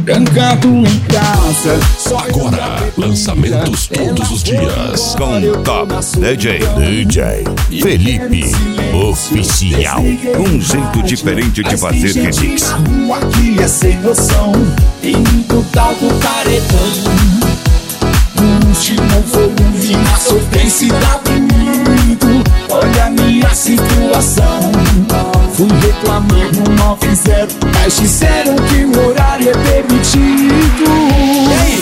trancado em casa. Agora, lançamentos todos os dias com Top DJ Felipe Oficial. Um jeito diferente de fazer remix. Na rua que é sem noção, em muito tal do caretão. No último volume, na sofrência dá bonito. Olha a minha situação. Fui reclamando, não fizeram, mas disseram que o horário é permitido. E aí?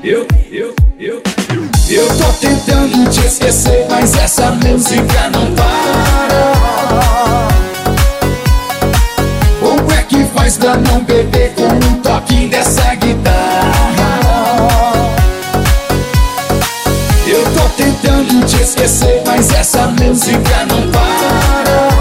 Eu tô tentando te esquecer, mas essa música não para. Como é que faz pra não beber com um toque dessa guitarra? Eu tô tentando te esquecer, mas essa música não para.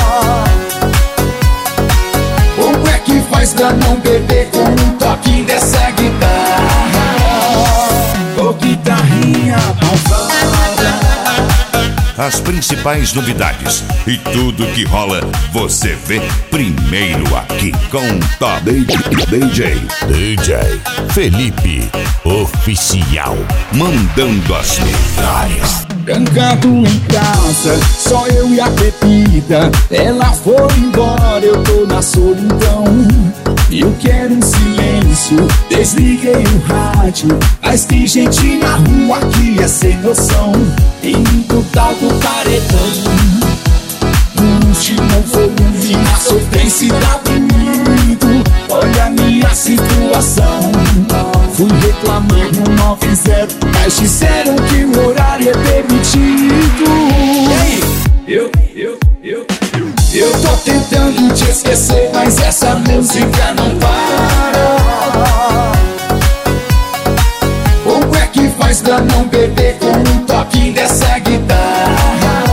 Como é que faz pra não beber com um toque dessa guitarra? Ô guitarrinha malvada. As principais novidades e tudo que rola, você vê primeiro aqui com Top DJ Felipe Oficial, mandando as medalhas. Trancado em casa, só eu e a Pepita. Ela foi embora, eu tô na solidão. Eu quero um silêncio, desliguei o rádio. Mas tem gente na rua que é sem noção, indo tal do paredão. No último volume, na sofrência dá bonito. Olha a minha situação. Fui reclamando, não fizeram, mas disseram que o horário é permitido. E aí? Eu tô tentando te esquecer, mas essa música não para. Como é que faz pra não beber com um toque dessa guitarra?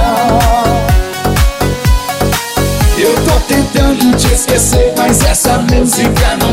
Eu tô tentando te esquecer, mas essa música não